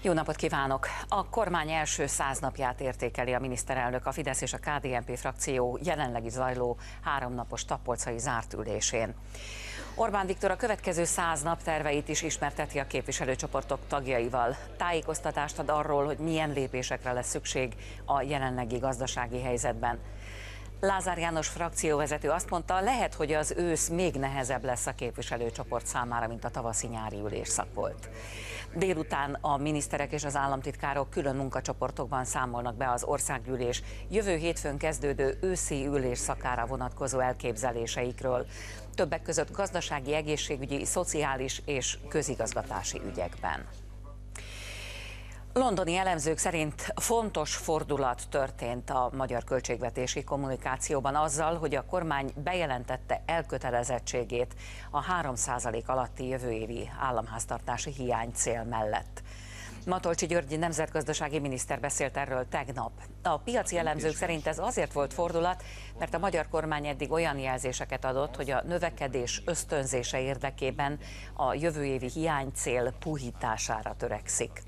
Jó napot kívánok! A kormány első 100 napját értékeli a miniszterelnök a Fidesz és a KDNP frakció jelenlegi zajló 3 napos tapolcai zárt ülésén. Orbán Viktor a következő 100 nap terveit is ismerteti a képviselőcsoportok tagjaival. Tájékoztatást ad arról, hogy milyen lépésekre lesz szükség a jelenlegi gazdasági helyzetben. Lázár János frakcióvezető azt mondta, lehet, hogy az ősz még nehezebb lesz a képviselőcsoport számára, mint a tavaszi-nyári ülésszak volt. Délután a miniszterek és az államtitkárok külön munkacsoportokban számolnak be az országgyűlés jövő hétfőn kezdődő őszi ülésszakára vonatkozó elképzeléseikről, többek között gazdasági, egészségügyi, szociális és közigazgatási ügyekben. Londoni elemzők szerint fontos fordulat történt a magyar költségvetési kommunikációban azzal, hogy a kormány bejelentette elkötelezettségét a 3% alatti jövő évi államháztartási hiánycél mellett. Matolcsy György nemzetgazdasági miniszter beszélt erről tegnap. A piaci elemzők szerint ez azért volt fordulat, mert a magyar kormány eddig olyan jelzéseket adott, hogy a növekedés ösztönzése érdekében a jövő évi hiánycél puhítására törekszik.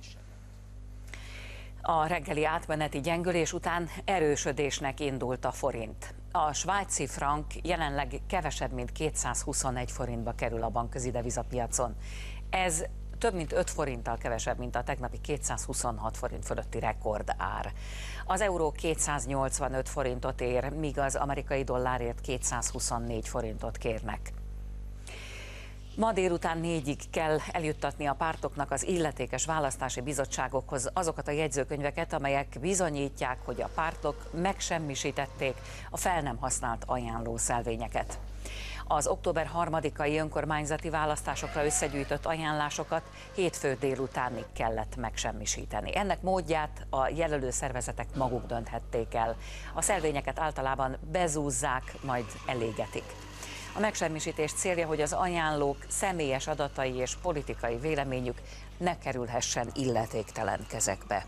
A reggeli átmeneti gyengülés után erősödésnek indult a forint. A svájci frank jelenleg kevesebb, mint 221 forintba kerül a bankközi devizapiacon. Ez több mint 5 forinttal kevesebb, mint a tegnapi 226 forint fölötti rekordár. Az euró 285 forintot ér, míg az amerikai dollárért 224 forintot kérnek. Ma délután 4-ig kell eljuttatni a pártoknak az illetékes választási bizottságokhoz azokat a jegyzőkönyveket, amelyek bizonyítják, hogy a pártok megsemmisítették a fel nem használt ajánlószelvényeket. Az október 3-ai önkormányzati választásokra összegyűjtött ajánlásokat hétfő délutánig kellett megsemmisíteni. Ennek módját a jelölő szervezetek maguk dönthették el. A szelvényeket általában bezúzzák, majd elégetik. A megsemmisítés célja, hogy az ajánlók személyes adatai és politikai véleményük ne kerülhessen illetéktelen kezekbe.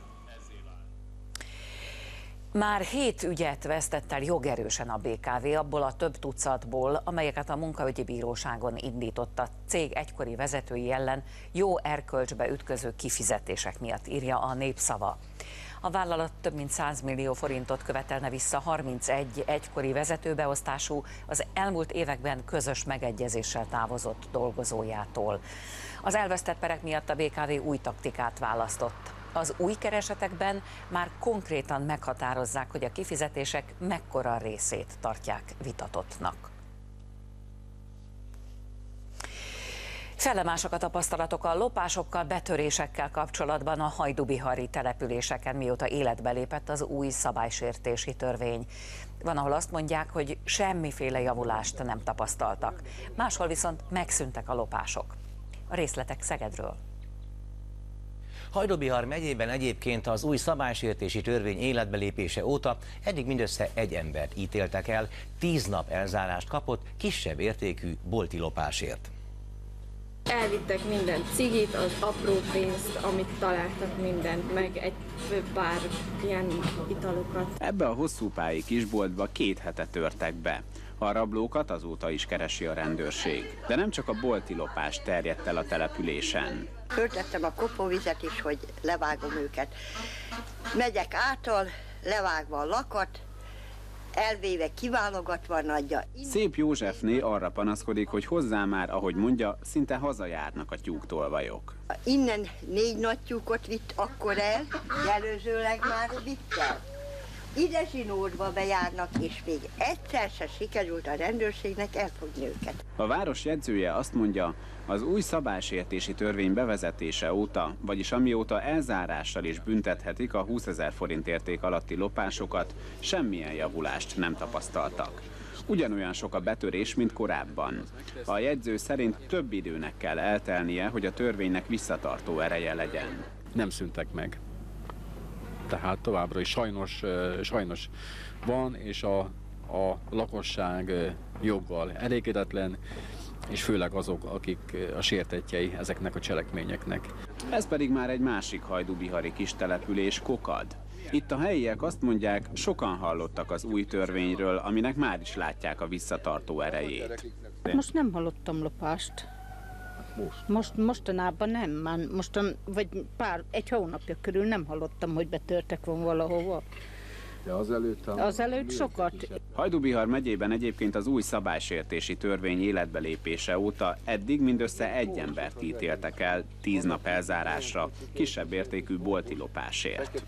Már 7 ügyet vesztett el jogerősen a BKV abból a több tucatból, amelyeket a munkaügyi bíróságon indított a cég egykori vezetői ellen jó erkölcsbe ütköző kifizetések miatt, írja a Népszava. A vállalat több mint 100 millió forintot követelne vissza 31 egykori vezetőbeosztású, az elmúlt években közös megegyezéssel távozott dolgozójától. Az elvesztett perek miatt a BKV új taktikát választott. Az új keresetekben már konkrétan meghatározzák, hogy a kifizetések mekkora részét tartják vitatottnak. Fellemások a tapasztalatok a lopásokkal, betörésekkel kapcsolatban a hajdubihari településeken, mióta életbe lépett az új szabálysértési törvény. Van, ahol azt mondják, hogy semmiféle javulást nem tapasztaltak. Máshol viszont megszűntek a lopások. A részletek Szegedről. Hajdubihar megyében egyébként az új szabálysértési törvény életbelépése óta eddig mindössze egy embert ítéltek el, 10 nap elzárást kapott kisebb értékű bolti lopásért. Elvittek minden cigit, az apró pénzt, amit találtak, mindent, meg egy pár ilyen italokat. Ebbe a hosszúpályi kisboltba 2 hete törtek be. A rablókat azóta is keresi a rendőrség. De nem csak a bolti lopás terjedt el a településen. Föltettem a kopóvizet is, hogy levágom őket. Megyek által, levágva a lakat, elvéve kiválogatva a nagyja. Szép Józsefné arra panaszkodik, hogy hozzá már, ahogy mondja, szinte hazajárnak a tyúktolvajok. Innen 4 nagy tyúkot vitt akkor el, előzőleg már vitt el. Ide zsinórba bejárnak, és még egyszer se sikerült a rendőrségnek elfogni őket. A város jegyzője azt mondja, az új szabálysértési törvény bevezetése óta, vagyis amióta elzárással is büntethetik a 20 000 forint érték alatti lopásokat, semmilyen javulást nem tapasztaltak. Ugyanolyan sok a betörés, mint korábban. A jegyző szerint több időnek kell eltelnie, hogy a törvénynek visszatartó ereje legyen. Nem szűntek meg. Tehát továbbra is sajnos van, és a lakosság joggal elégedetlen, és főleg azok, akik a sértettjei ezeknek a cselekményeknek. Ez pedig már egy másik hajdubihari kis település, Kokad. Itt a helyiek azt mondják, sokan hallottak az új törvényről, aminek már is látják a visszatartó erejét. Most nem hallottam lopást. Mostanában nem, már vagy egy hónapja körül nem hallottam, hogy betörtek volna valahova. De Azelőtt sokat. Hajdú-Bihar megyében egyébként az új szabálysértési törvény életbelépése óta eddig mindössze egy embert ítéltek el 10 nap elzárásra, kisebb értékű bolti lopásért.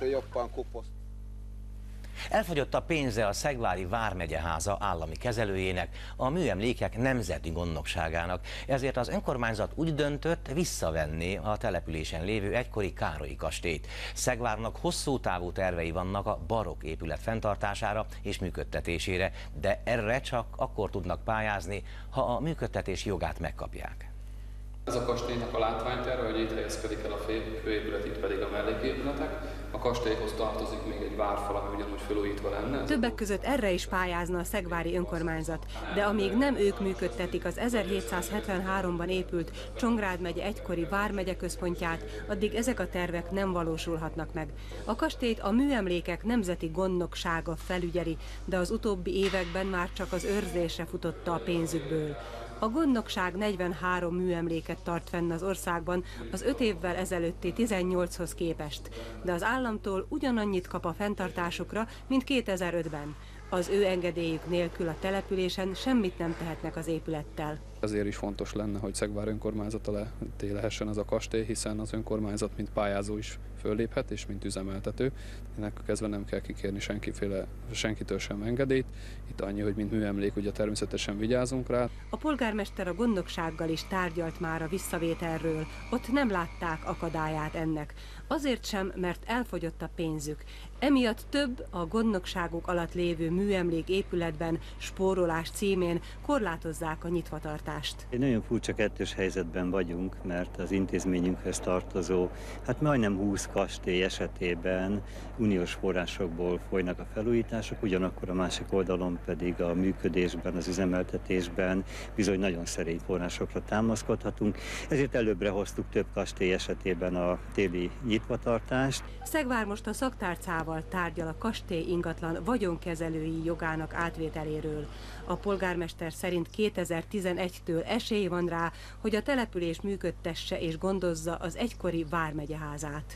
Elfogyott a pénze a Szegvári Vármegyeháza állami kezelőjének, a Műemlékek Nemzeti Gondnokságának, ezért az önkormányzat úgy döntött, visszavenni a településen lévő egykori Károlyi kastélyt. Szegvárnak hosszú távú tervei vannak a barokk épület fenntartására és működtetésére, de erre csak akkor tudnak pályázni, ha a működtetés jogát megkapják. Ez a kastélynak a látványterve, hogy itt helyezkedik el a főépület, itt pedig a melléképületek. A kastélyhoz tartozik még egy várfal, ami ugyanúgy felújítva lenne. Többek között erre is pályázna a szegvári önkormányzat, de amíg nem ők működtetik az 1773-ban épült Csongrád megye egykori Vármegye központját, addig ezek a tervek nem valósulhatnak meg. A kastélyt a Műemlékek Nemzeti Gondnoksága felügyeli, de az utóbbi években már csak az őrzésre futotta a pénzükből. A gondnokság 43 műemléket tart fenn az országban az 5 évvel ezelőtti 18-hoz képest, de az államtól ugyanannyit kap a fenntartásukra, mint 2005-ben. Az ő engedélyük nélkül a településen semmit nem tehetnek az épülettel. Ezért is fontos lenne, hogy Szegvár önkormányzata lehessen ez a kastély, hiszen az önkormányzat mint pályázó is fölléphet, és mint üzemeltető. Ennek kezdve nem kell kikérni senkitől sem engedélyt. Itt annyi, hogy mint műemlék, ugye természetesen vigyázunk rá. A polgármester a gondnoksággal is tárgyalt már a visszavételről. Ott nem látták akadályát ennek. Azért sem, mert elfogyott a pénzük. Emiatt több a gondnokságuk alatt lévő műemlék épületben spórolás címén korlátozzák a nyitvatartást. Egy nagyon furcsa kettős helyzetben vagyunk, mert az intézményünkhöz tartozó, majdnem 20 kastély esetében uniós forrásokból folynak a felújítások, ugyanakkor a másik oldalon pedig a működésben, az üzemeltetésben bizony nagyon szerény forrásokra támaszkodhatunk. Ezért előbbre hoztuk több kastély esetében a téli nyitvatartást. Szegvár most a szaktárcával tárgyal a kastély ingatlan vagyonkezelői jogának átvételéről. A polgármester szerint 2011-től esély van rá, hogy a település működtesse és gondozza az egykori Vármegyeházát.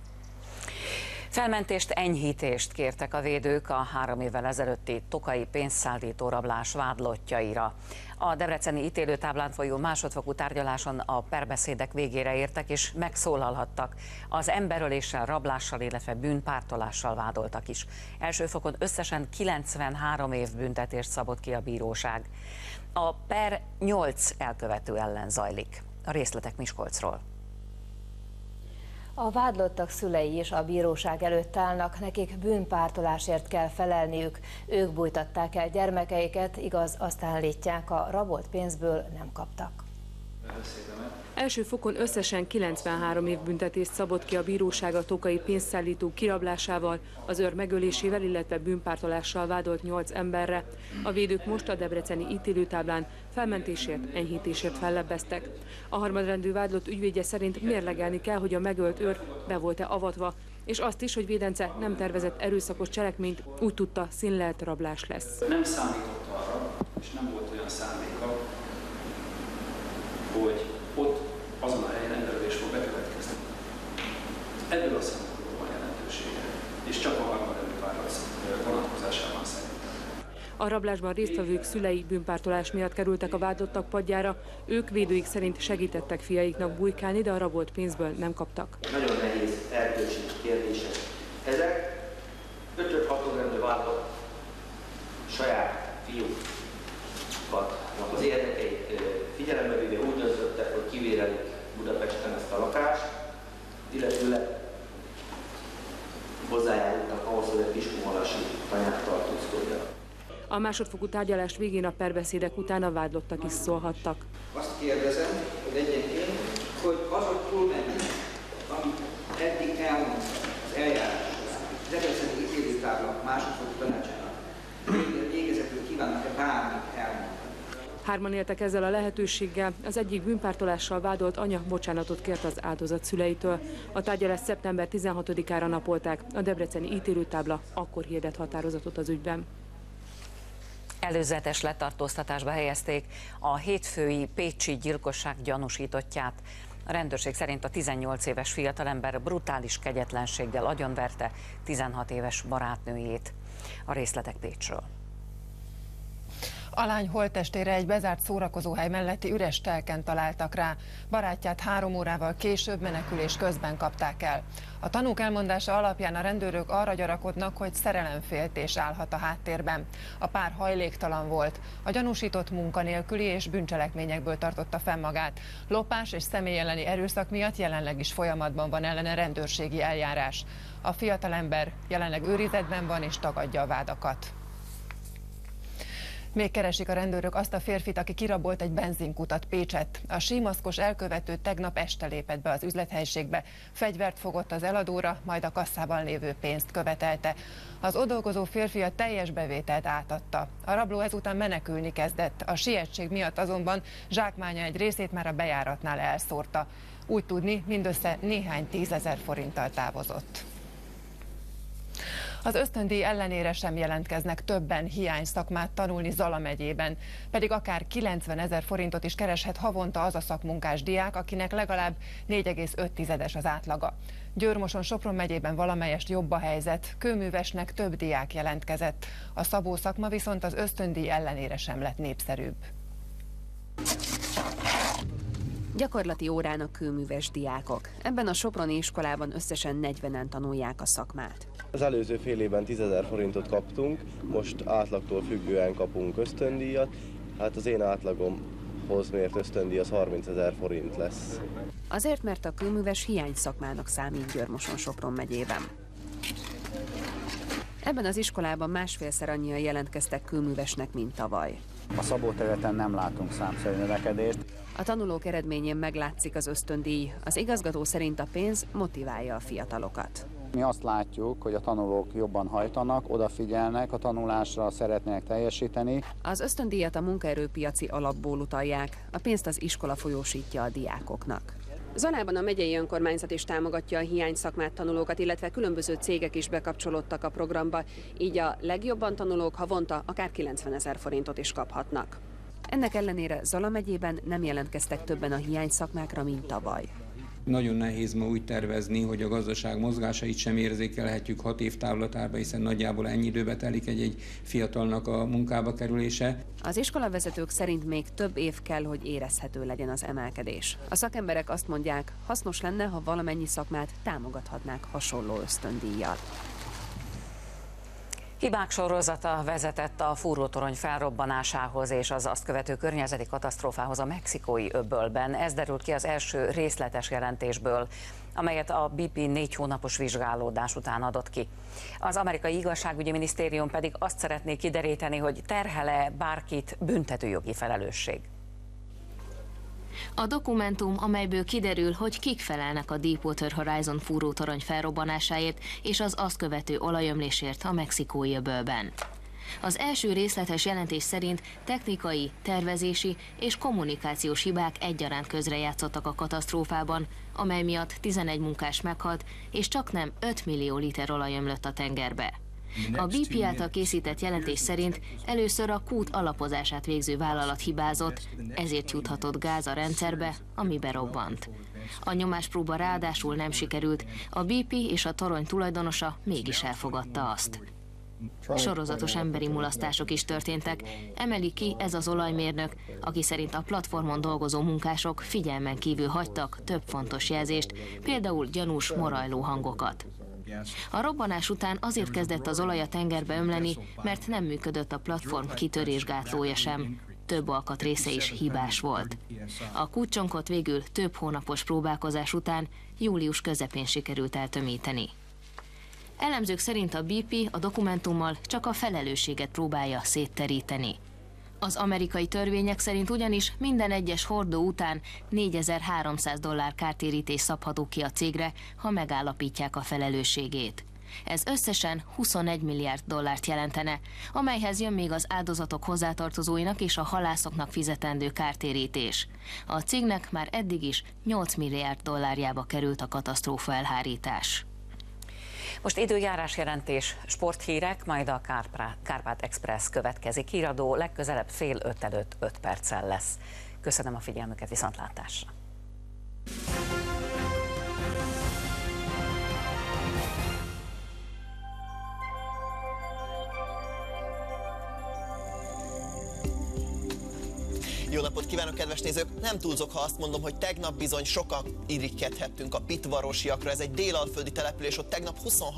Felmentést, enyhítést kértek a védők a 3 évvel ezelőtti tokaji pénzszállító rablás vádlottjaira. A debreceni ítélőtáblán folyó másodfokú tárgyaláson a perbeszédek végére értek és megszólalhattak. Az emberöléssel, rablással, illetve bűnpártolással vádoltak is. Első fokon összesen 93 év büntetést szabott ki a bíróság. A per 8 elkövető ellen zajlik. A részletek Miskolcról. A vádlottak szülei is a bíróság előtt állnak, nekik bűnpártolásért kell felelniük. Ők bújtatták el gyermekeiket, igaz, azt állítják, a rabolt pénzből nem kaptak. Első fokon összesen 93 év büntetést szabott ki a bíróság a tokai pénzszállító kirablásával, az őr megölésével, illetve bűnpártolással vádolt 8 emberre. A védők most a debreceni ítélőtáblán felmentésért, enyhítésért fellebbeztek. A harmadrendű vádlott ügyvédje szerint mérlegelni kell, hogy a megölt őr be volt-e avatva, és azt is, hogy védence nem tervezett erőszakos cselekményt, úgy tudta, színlelt rablás lesz. Nem számított arra, és nem volt olyan szándéka, hogy ott azon a helyen emberölés fog bekövetkezni. Ebből a szempontból van jelentősége, és csak a harmadrendű válasz vonatkozásában szerintem. A rablásban résztvevők szülei bűnpártolás miatt kerültek a vádlottak padjára, ők védőik szerint segítettek fiaiknak bujkálni, de a rabolt pénzből nem kaptak. Nagyon nehéz erkölcsi kérdések. Ezek 5-6 rendű vádlott saját fiúknak az érdekeit figyelembe véve úgy döntöttek, hogy kivérelik Budapesten ezt a lakást, illetőleg hozzájárultak ahhoz, hogy a Kiskunmalasi tanyát tartózkodjanak. A másodfokú tárgyalás végén a perbeszédek után a vádlottak is szólhattak. Azt kérdezem, hogy egyenként, hogy azok túlmennek, amit eddig elmondtak az eljárás során, debreceni ítélőtábla másodfokú tanácsának, végezetül kívánnak-e bármit elmondani? Hárman éltek ezzel a lehetőséggel, az egyik bűnpártolással vádolt anya bocsánatot kért az áldozat szüleitől. A tárgyalást szeptember 16-ára napolták, a debreceni ítélőtábla akkor hirdet határozatot az ügyben. Előzetes letartóztatásba helyezték a hétfői pécsi gyilkosság gyanúsítottját. A rendőrség szerint a 18 éves fiatalember brutális kegyetlenséggel agyonverte 16 éves barátnőjét. A részletek Pécsről. A lány holttestére egy bezárt szórakozóhely melletti üres telken találtak rá. Barátját 3 órával később menekülés közben kapták el. A tanúk elmondása alapján a rendőrök arra gyanakodnak, hogy szerelemféltés állhat a háttérben. A pár hajléktalan volt. A gyanúsított munkanélküli és bűncselekményekből tartotta fenn magát. Lopás és személy elleni erőszak miatt jelenleg is folyamatban van ellene rendőrségi eljárás. A fiatalember jelenleg őrizetben van és tagadja a vádakat. Még keresik a rendőrök azt a férfit, aki kirabolt egy benzinkutat Pécsett. A símaszkos elkövető tegnap este lépett be az üzlethelyiségbe. Fegyvert fogott az eladóra, majd a kasszában lévő pénzt követelte. Az ott dolgozó férfi a teljes bevételt átadta. A rabló ezután menekülni kezdett. A sietség miatt azonban zsákmánya egy részét már a bejáratnál elszórta. Úgy tudni, mindössze néhány 10 000 forinttal távozott. Az ösztöndíj ellenére sem jelentkeznek többen hiány szakmát tanulni Zala megyében, pedig akár 90 000 forintot is kereshet havonta az a szakmunkás diák, akinek legalább 4,5 az átlaga. Győr-Moson-Sopron megyében valamelyest jobb a helyzet, kőművesnek több diák jelentkezett. A szabó szakma viszont az ösztöndíj ellenére sem lett népszerűbb. Gyakorlati órán a kőműves diákok. Ebben a soproni iskolában összesen 40-en tanulják a szakmát. Az előző fél évben 10 000 forintot kaptunk, most átlagtól függően kapunk ösztöndíjat. Hát az én átlagomhoz mért ösztöndíj az 30 000 forint lesz. Azért, mert a kőműves hiány szakmának számít Győr-Moson-Sopron megyében. Ebben az iskolában másfélszer annyian jelentkeztek kőművesnek, mint tavaly. A szabó területen nem látunk számszerű növekedést. A tanulók eredményén meglátszik az ösztöndíj. Az igazgató szerint a pénz motiválja a fiatalokat. Mi azt látjuk, hogy a tanulók jobban hajtanak, odafigyelnek, a tanulásra szeretnének teljesíteni. Az ösztöndíjat a munkaerőpiaci alapból utalják, a pénzt az iskola folyósítja a diákoknak. Zalában a megyei önkormányzat is támogatja a hiány szakmát tanulókat, illetve különböző cégek is bekapcsolódtak a programba, így a legjobban tanulók havonta akár 90 000 forintot is kaphatnak. Ennek ellenére Zala megyében nem jelentkeztek többen a hiány szakmákra, mint tavaly. Nagyon nehéz ma úgy tervezni, hogy a gazdaság mozgásait sem érzékelhetjük 6 év távlatárba, hiszen nagyjából ennyi időbe telik egy fiatalnak a munkába kerülése. Az iskolavezetők szerint még több év kell, hogy érezhető legyen az emelkedés. A szakemberek azt mondják, hasznos lenne, ha valamennyi szakmát támogathatnák hasonló ösztöndíjjal. Hibák sorozata vezetett a fúrótorony felrobbanásához és az azt követő környezeti katasztrófához a Mexikói öbölben. Ez derült ki az első részletes jelentésből, amelyet a BP 4 hónapos vizsgálódás után adott ki. Az amerikai igazságügyi minisztérium pedig azt szeretné kideríteni, hogy terhel-e bárkit büntetőjogi felelősség. A dokumentum, amelyből kiderül, hogy kik felelnek a Deepwater Horizon fúrótorony felrobbanásáért és az azt követő olajömlésért a Mexikói öbölben. Az első részletes jelentés szerint technikai, tervezési és kommunikációs hibák egyaránt közrejátszottak a katasztrófában, amely miatt 11 munkás meghalt, és csaknem 5 millió liter olaj ömlött a tengerbe. A BP által készített jelentés szerint először a kút alapozását végző vállalat hibázott, ezért juthatott gáz a rendszerbe, ami berobbant. A nyomáspróba ráadásul nem sikerült, a BP és a torony tulajdonosa mégis elfogadta azt. Sorozatos emberi mulasztások is történtek, emeli ki ez az olajmérnök, aki szerint a platformon dolgozó munkások figyelmen kívül hagytak több fontos jelzést, például gyanús morajló hangokat. A robbanás után azért kezdett az olaj a tengerbe ömleni, mert nem működött a platform kitörésgátlója sem. Több alkatrésze is hibás volt. A kútcsonkot végül több hónapos próbálkozás után július közepén sikerült eltömíteni. Elemzők szerint a BP a dokumentummal csak a felelősséget próbálja szétteríteni. Az amerikai törvények szerint ugyanis minden egyes hordó után $4300 kártérítés szabható ki a cégre, ha megállapítják a felelősségét. Ez összesen 21 milliárd dollárt jelentene, amelyhez jön még az áldozatok hozzátartozóinak és a halászoknak fizetendő kártérítés. A cégnek már eddig is 8 milliárd dollárjába került a katasztrófa elhárítás. Most időjárás jelentés, sporthírek, majd a Kárpát Express következik. Híradó legközelebb 4:30 előtt 5 perccel lesz. Köszönöm a figyelmüket, viszontlátásra! Jó napot kívánok, kedves nézők! Nem túlzok, ha azt mondom, hogy tegnap bizony sokan irigykedhettünk a Pitvarosiakra. Ez egy délalföldi település, ott tegnap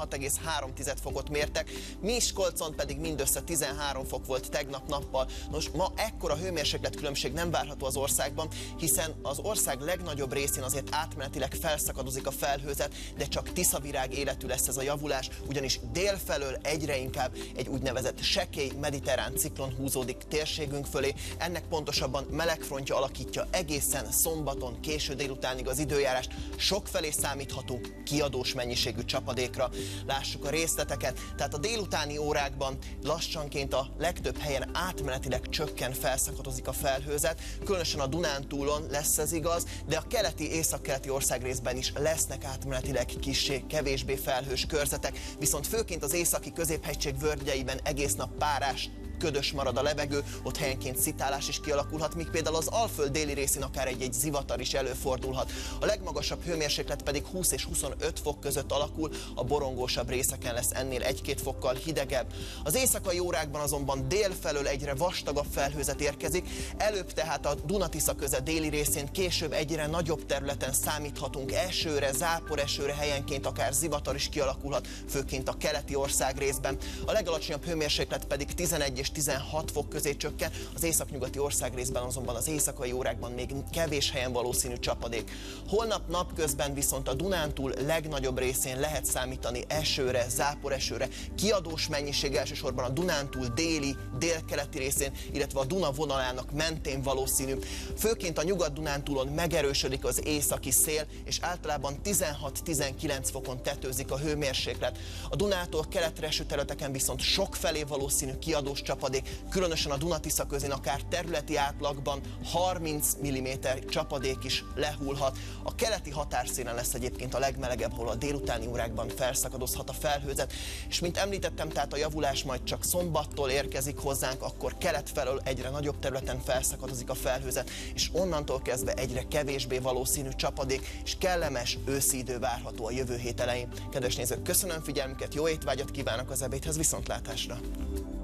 26,3 fokot mértek, Miskolcon pedig mindössze 13 fok volt tegnap nappal. Nos, ma ekkora hőmérsékletkülönbség nem várható az országban, hiszen az ország legnagyobb részén azért átmenetileg felszakadozik a felhőzet, de csak Tiszavirág életű lesz ez a javulás, ugyanis délfelől egyre inkább egy úgynevezett sekély mediterrán ciklon húzódik térségünk fölé. Ennek pontosabban melegfrontja alakítja egészen szombaton késő délutánig az időjárást. Sokfelé számíthatunk kiadós mennyiségű csapadékra. Lássuk a részleteket. Tehát a délutáni órákban lassanként a legtöbb helyen átmenetileg csökken, felszakadozik a felhőzet. Különösen a Dunántúlon lesz ez igaz, de a keleti, északkeleti országrészben is lesznek átmenetileg kissé, kevésbé felhős körzetek. Viszont főként az északi középhegység völgyeiben egész nap párás, ködös marad a levegő, ott helyenként szitálás is kialakulhat, míg például az Alföld déli részén akár egy zivatar is előfordulhat. A legmagasabb hőmérséklet pedig 20 és 25 fok között alakul, a borongósabb részeken lesz ennél 1-2 fokkal hidegebb. Az éjszakai órákban azonban délfelől egyre vastagabb felhőzet érkezik, előbb tehát a Duna-Tisza köze déli részén, később egyre nagyobb területen számíthatunk esőre, záporesőre, helyenként akár zivatar is kialakulhat, főként a keleti országrészben. A legalacsonyabb hőmérséklet pedig 11 és 16 fok közé csökken, az északnyugati országrészben azonban az éjszakai órákban még kevés helyen valószínű csapadék. Holnap napközben viszont a Dunántúl legnagyobb részén lehet számítani esőre, záporesőre, kiadós mennyiség elsősorban a Dunántúl déli, délkeleti részén, illetve a Duna vonalának mentén valószínű. Főként a Nyugat-Dunántúlon megerősödik az északi szél, és általában 16-19 fokon tetőzik a hőmérséklet. A Dunától keletre eső területeken viszont sokfelé valószínű kiadós csapadék, különösen a Duna-Tisza közén akár területi átlagban 30 mm csapadék is lehullhat. A keleti határszélen lesz egyébként a legmelegebb, hol a délutáni órákban felszakadozhat a felhőzet, és mint említettem, tehát a javulás majd csak szombattól érkezik hozzánk, akkor kelet felől egyre nagyobb területen felszakadozik a felhőzet, és onnantól kezdve egyre kevésbé valószínű csapadék, és kellemes őszi idő várható a jövő hét elején. Kedves nézők, köszönöm figyelmüket, jó étvágyat kívánok az ebédhez, viszontlátásra!